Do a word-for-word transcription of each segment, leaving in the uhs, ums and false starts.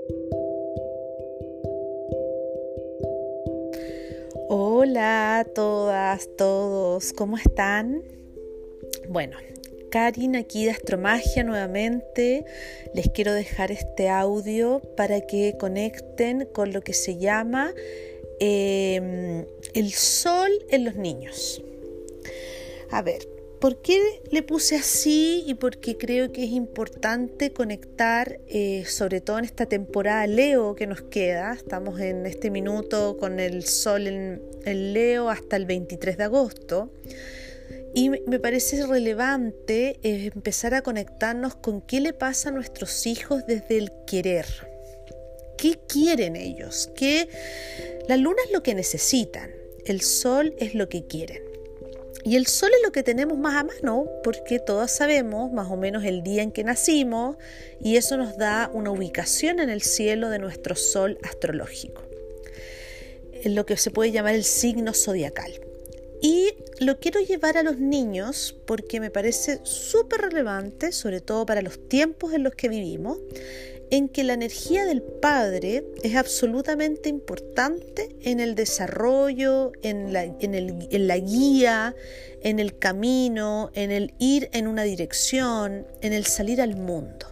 Hola a todas, todos, ¿cómo están? Bueno, Karin aquí de Astromagia nuevamente. Les quiero dejar este audio para que conecten con lo que se llama eh, el sol en los niños. A ver, ¿por qué le puse así y por qué creo que es importante conectar, eh, sobre todo en esta temporada Leo que nos queda? Estamos en este minuto con el sol en, en Leo hasta el veintitrés de agosto. Y me parece relevante eh, empezar a conectarnos con qué le pasa a nuestros hijos desde el querer. ¿Qué quieren ellos? ¿Qué? La luna es lo que necesitan, el sol es lo que quieren. Y el sol es lo que tenemos más a mano, porque todos sabemos más o menos el día en que nacimos, y eso nos da una ubicación en el cielo de nuestro sol astrológico, en lo que se puede llamar el signo zodiacal. Y lo quiero llevar a los niños porque me parece súper relevante, sobre todo para los tiempos en los que vivimos, en que la energía del padre es absolutamente importante en el desarrollo, en la, en el, en la guía, en el camino, en el ir en una dirección, en el salir al mundo.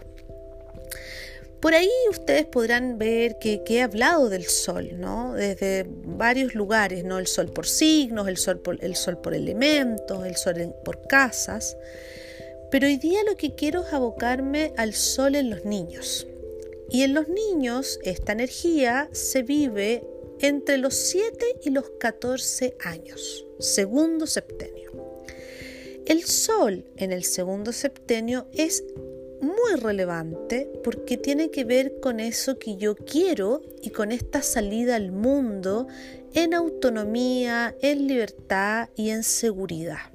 Por ahí ustedes podrán ver que, que he hablado del sol, ¿no? Desde varios lugares, ¿no? El sol por signos, el sol por, el sol por elementos, el sol en, por casas. Pero hoy día lo que quiero es abocarme al sol en los niños. Y en los niños esta energía se vive entre los siete y los catorce años, segundo septenio. El sol en el segundo septenio es muy relevante porque tiene que ver con eso que yo quiero y con esta salida al mundo en autonomía, en libertad y en seguridad.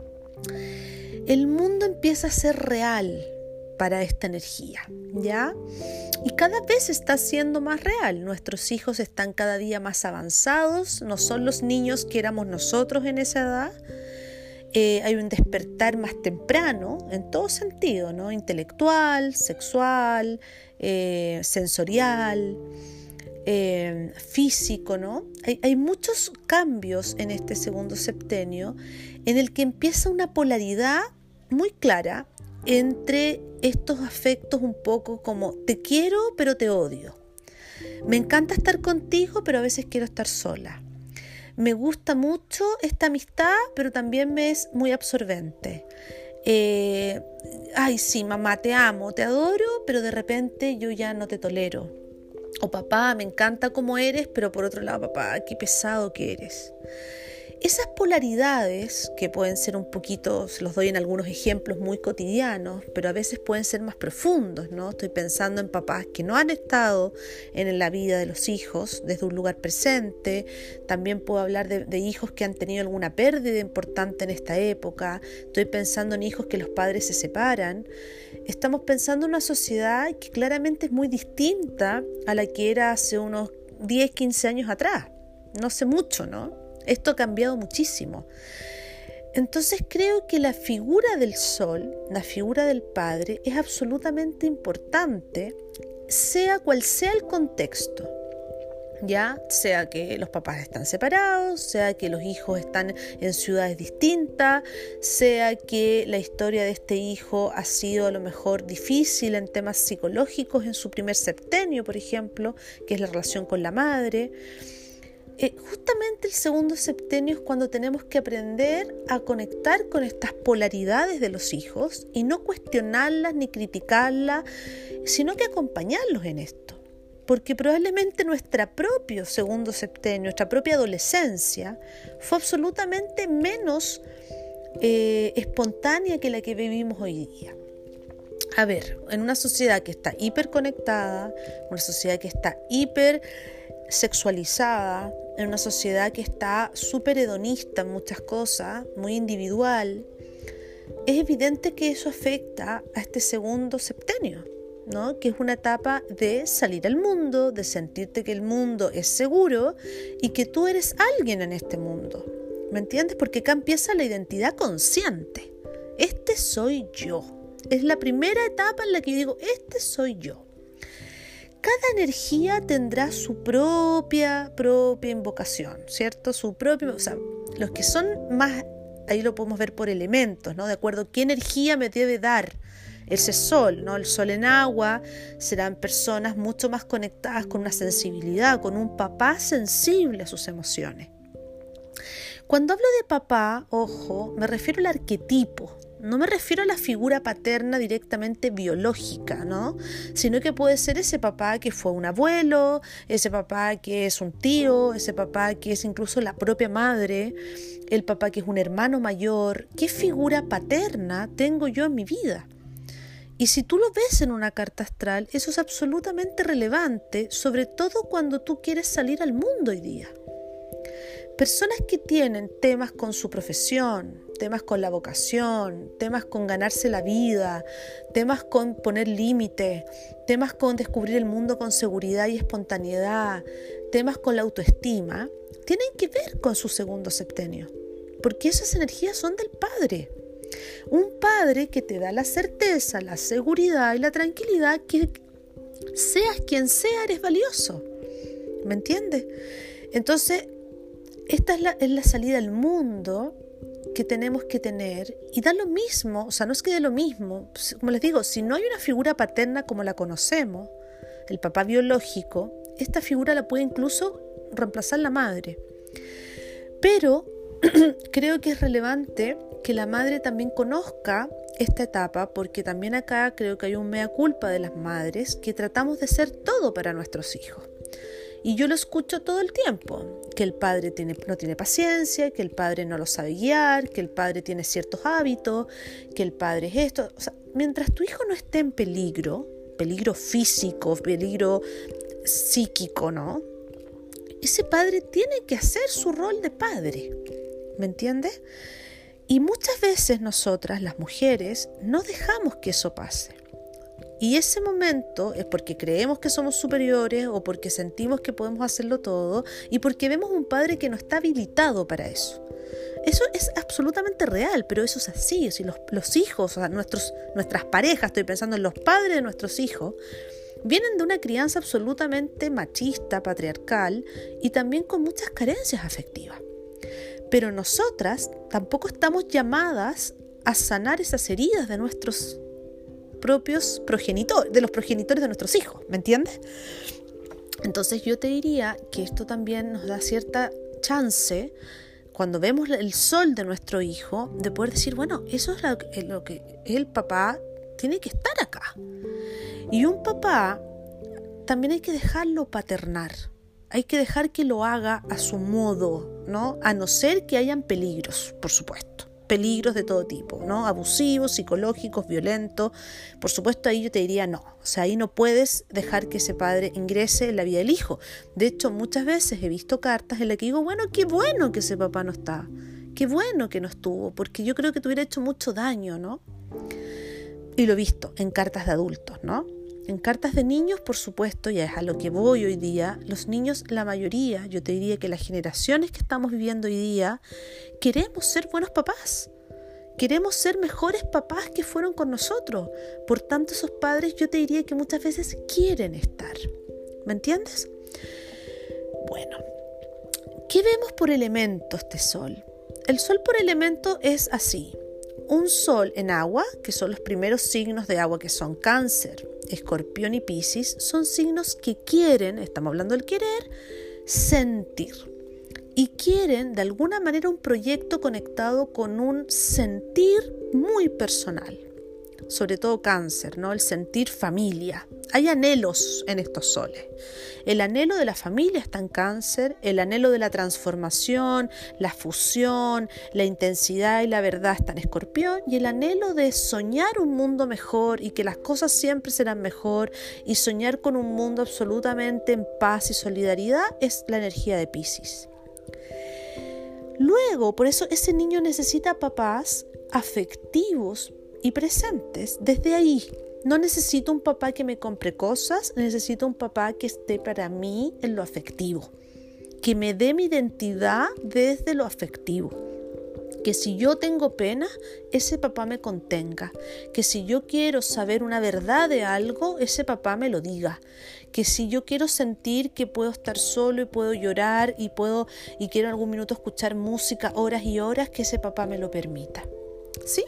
El mundo empieza a ser real para esta energía, ¿ya? Y cada vez está siendo más real. Nuestros hijos están cada día más avanzados, no son los niños que éramos nosotros en esa edad. Eh, hay un despertar más temprano en todo sentido, ¿no? Intelectual, sexual, eh, sensorial, eh, físico, ¿no? Hay, hay muchos cambios en este segundo septenio en el que empieza una polaridad muy clara entre estos afectos un poco como te quiero pero te odio. Me encanta estar contigo pero a veces quiero estar sola. Me gusta mucho esta amistad, pero también me es muy absorbente. Eh, ay, sí, mamá, te amo, te adoro, pero de repente yo ya no te tolero. O papá, me encanta cómo eres, pero por otro lado, papá, qué pesado que eres. Esas polaridades, que pueden ser un poquito, se los doy en algunos ejemplos muy cotidianos, pero a veces pueden ser más profundos, ¿no? Estoy pensando en papás que no han estado en la vida de los hijos desde un lugar presente. También puedo hablar de, de hijos que han tenido alguna pérdida importante en esta época. Estoy pensando en hijos que los padres se separan. Estamos pensando en una sociedad que claramente es muy distinta a la que era hace unos diez, quince años atrás. No sé mucho, ¿no? Esto ha cambiado muchísimo. Entonces creo que la figura del sol, la figura del padre, es absolutamente importante, sea cual sea el contexto. Ya sea que los papás están separados, sea que los hijos están en ciudades distintas, sea que la historia de este hijo ha sido a lo mejor difícil en temas psicológicos en su primer septenio, por ejemplo, que es la relación con la madre. Eh, justamente el segundo septenio es cuando tenemos que aprender a conectar con estas polaridades de los hijos y no cuestionarlas ni criticarlas, sino que acompañarlos en esto. Porque probablemente nuestra propio segundo septenio, nuestra propia adolescencia, fue absolutamente menos eh, espontánea que la que vivimos hoy día. A ver, en una sociedad que está hiperconectada, una sociedad que está hiper sexualizada, en una sociedad que está súper hedonista en muchas cosas, muy individual, es evidente que eso afecta a este segundo septenio, ¿no? Que es una etapa de salir al mundo, de sentirte que el mundo es seguro y que tú eres alguien en este mundo. ¿Me entiendes? Porque acá empieza la identidad consciente. Este soy yo. Es la primera etapa en la que digo, este soy yo. cada energía tendrá su propia, propia invocación, ¿cierto? Su propio, o sea, los que son más, ahí lo podemos ver por elementos, ¿no? De acuerdo a qué energía me debe dar ese sol, ¿no? El sol en agua serán personas mucho más conectadas con una sensibilidad, con un papá sensible a sus emociones. Cuando hablo de papá, ojo, me refiero al arquetipo. No me refiero a la figura paterna directamente biológica, ¿no? Sino que puede ser ese papá que fue un abuelo, ese papá que es un tío, ese papá que es incluso la propia madre, el papá que es un hermano mayor. ¿Qué figura paterna tengo yo en mi vida? Y si tú lo ves en una carta astral, eso es absolutamente relevante, sobre todo cuando tú quieres salir al mundo hoy día. Personas que tienen temas con su profesión, temas con la vocación, temas con ganarse la vida, temas con poner límites, temas con descubrir el mundo con seguridad y espontaneidad, temas con la autoestima, tienen que ver con su segundo septenio, porque esas energías son del padre. Un padre que te da la certeza, la seguridad y la tranquilidad que seas quien sea, eres valioso. ¿Me entiendes? Entonces, esta es la, es la salida al mundo que tenemos que tener, y da lo mismo, o sea, no es que dé lo mismo, como les digo, si no hay una figura paterna como la conocemos, el papá biológico, esta figura la puede incluso reemplazar la madre. Pero creo que es relevante que la madre también conozca esta etapa, porque también acá creo que hay un mea culpa de las madres que tratamos de ser todo para nuestros hijos. Y yo lo escucho todo el tiempo, que el padre tiene, no tiene paciencia, que el padre no lo sabe guiar, que el padre tiene ciertos hábitos, que el padre es esto. O sea, mientras tu hijo no esté en peligro, peligro físico, peligro psíquico, ¿no? Ese padre tiene que hacer su rol de padre, ¿me entiendes? Y muchas veces nosotras, las mujeres, no dejamos que eso pase. Y ese momento es porque creemos que somos superiores o porque sentimos que podemos hacerlo todo y porque vemos un padre que no está habilitado para eso. Eso es absolutamente real, pero eso es así. Si los, los hijos, o sea, nuestros, nuestras parejas, estoy pensando en los padres de nuestros hijos, vienen de una crianza absolutamente machista, patriarcal y también con muchas carencias afectivas. Pero nosotras tampoco estamos llamadas a sanar esas heridas de nuestros propios progenitores, de los progenitores de nuestros hijos, ¿me entiendes? Entonces yo te diría que esto también nos da cierta chance, cuando vemos el sol de nuestro hijo, de poder decir, bueno, eso es lo que, lo que el papá tiene que estar acá. Y un papá también hay que dejarlo paternar, hay que dejar que lo haga a su modo, ¿no? A no ser que hayan peligros, por supuesto. Peligros de todo tipo, ¿no? Abusivos, psicológicos, violentos. Por supuesto, ahí yo te diría no. O sea, ahí no puedes dejar que ese padre ingrese en la vida del hijo. De hecho, muchas veces he visto cartas en las que digo, bueno, qué bueno que ese papá no está. Qué bueno que no estuvo, porque yo creo que te hubiera hecho mucho daño, ¿no? Y lo he visto en cartas de adultos, ¿no? En cartas de niños, por supuesto, ya es a lo que voy hoy día, los niños, la mayoría, yo te diría que las generaciones que estamos viviendo hoy día, queremos ser buenos papás. Queremos ser mejores papás que fueron con nosotros. Por tanto, esos padres yo te diría que muchas veces quieren estar. ¿Me entiendes? Bueno, ¿qué vemos por elemento este sol? El sol por elemento es así. Un sol en agua, que son los primeros signos de agua, que son Cáncer, Escorpión y Piscis, son signos que quieren, estamos hablando del querer, sentir. Y quieren de alguna manera un proyecto conectado con un sentir muy personal. Sobre todo Cáncer, ¿no? El sentir familia. Hay anhelos en estos soles. El anhelo de la familia está en Cáncer, el anhelo de la transformación, la fusión, la intensidad y la verdad está en Escorpión, y el anhelo de soñar un mundo mejor y que las cosas siempre serán mejor y soñar con un mundo absolutamente en paz y solidaridad es la energía de Piscis. Luego, por eso ese niño necesita papás afectivos y presentes desde ahí. No necesito un papá que me compre cosas, necesito un papá que esté para mí en lo afectivo, que me dé mi identidad desde lo afectivo, Que si yo tengo pena, ese papá me contenga. Que si yo quiero saber una verdad de algo, ese papá me lo diga. Que si yo quiero sentir que puedo estar solo y puedo llorar y puedo y quiero en algún minuto escuchar música horas y horas, que ese papá me lo permita. ¿Sí?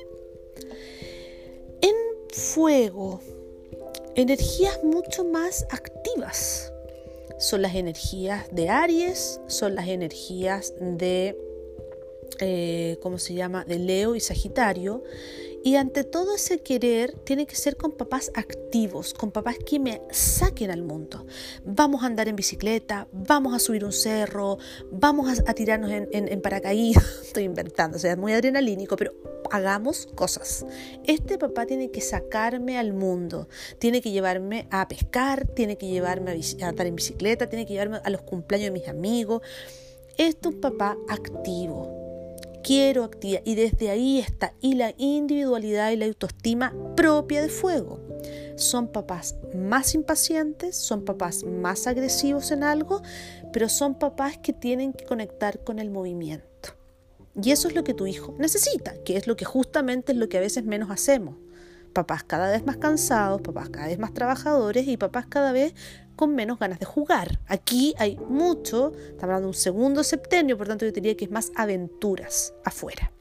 En fuego, energías mucho más activas. Son las energías de Aries, son las energías de Eh, ¿cómo se llama? de Leo y Sagitario, y ante todo ese querer tiene que ser con papás activos, con papás que me saquen al mundo. Vamos a andar en bicicleta, vamos a subir un cerro, vamos a, a tirarnos en, en, en paracaídas, estoy inventando, o sea, es muy adrenalínico, pero hagamos cosas. Este papá tiene que sacarme al mundo, tiene que llevarme a pescar, tiene que llevarme a, bici- a andar en bicicleta, tiene que llevarme a los cumpleaños de mis amigos. Este es un papá activo. Quiero actividad, y desde ahí está y la individualidad y la autoestima propia de fuego. Son papás más impacientes, son papás más agresivos en algo, pero son papás que tienen que conectar con el movimiento. Y eso es lo que tu hijo necesita, que es lo que justamente es lo que a veces menos hacemos. Papás cada vez más cansados, papás cada vez más trabajadores y papás cada vez con menos ganas de jugar. Aquí hay mucho, estamos hablando de un segundo septenio, por tanto yo diría que es más aventuras afuera.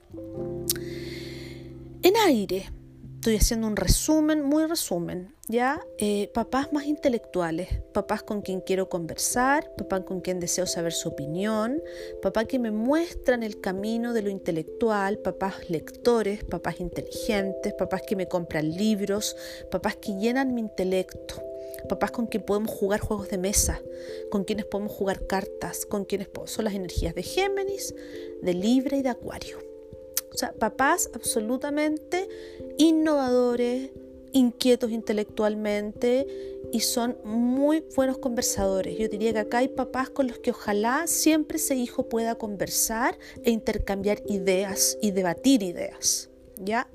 En aire, estoy haciendo un resumen, muy resumen, ¿ya? Eh, papás más intelectuales, papás con quien quiero conversar, papás con quien deseo saber su opinión, papás que me muestran el camino de lo intelectual, papás lectores, papás inteligentes, papás que me compran libros, papás que llenan mi intelecto. Papás con quien podemos jugar juegos de mesa, con quienes podemos jugar cartas, con quienes podemos, son las energías de Géminis, de Libra y de Acuario. O sea, papás absolutamente innovadores, inquietos intelectualmente y son muy buenos conversadores. Yo diría que acá hay papás con los que ojalá siempre ese hijo pueda conversar e intercambiar ideas y debatir ideas, ¿ya?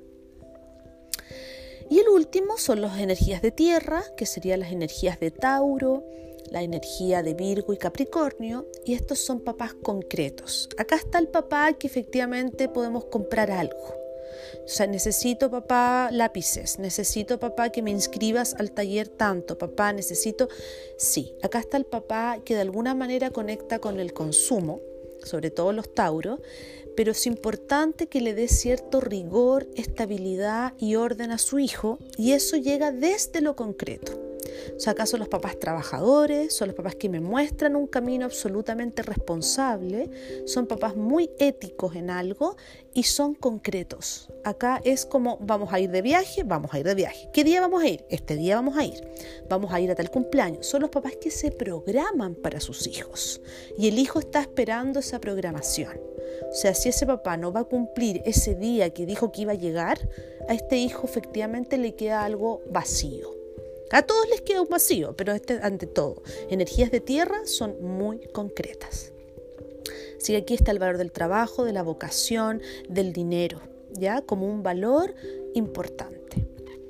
Y el último son las energías de tierra, que serían las energías de Tauro, la energía de Virgo y Capricornio, y estos son papás concretos. Acá está el papá que efectivamente podemos comprar algo. O sea, necesito papá lápices, necesito papá que me inscribas al taller tanto, papá necesito... Sí, acá está el papá que de alguna manera conecta con el consumo, sobre todo los Tauros, pero es importante que le dé cierto rigor, estabilidad y orden a su hijo, y eso llega desde lo concreto. O sea, acá son los papás trabajadores, son los papás que me muestran un camino absolutamente responsable, son papás muy éticos en algo y son concretos. Acá es como vamos a ir de viaje, vamos a ir de viaje. ¿Qué día vamos a ir? Este día vamos a ir. Vamos a ir a tal cumpleaños. Son los papás que se programan para sus hijos y el hijo está esperando esa programación. O sea, si ese papá no va a cumplir ese día que dijo que iba a llegar, a este hijo efectivamente le queda algo vacío. A todos les queda un vacío, pero este, ante todo, energías de tierra son muy concretas. Así que aquí está el valor del trabajo, de la vocación, del dinero, ¿ya? Como un valor importante.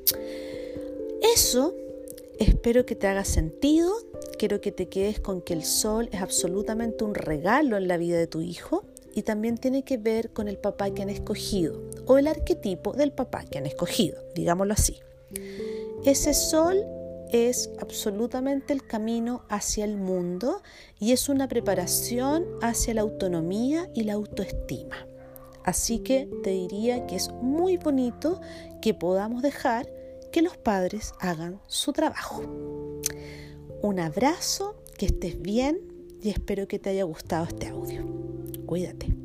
Eso espero que te haga sentido. Quiero que te quedes con que el sol es absolutamente un regalo en la vida de tu hijo y también tiene que ver con el papá que han escogido o el arquetipo del papá que han escogido, digámoslo así. Ese sol es absolutamente el camino hacia el mundo y es una preparación hacia la autonomía y la autoestima. Así que te diría que es muy bonito que podamos dejar que los padres hagan su trabajo. Un abrazo, que estés bien y espero que te haya gustado este audio. Cuídate.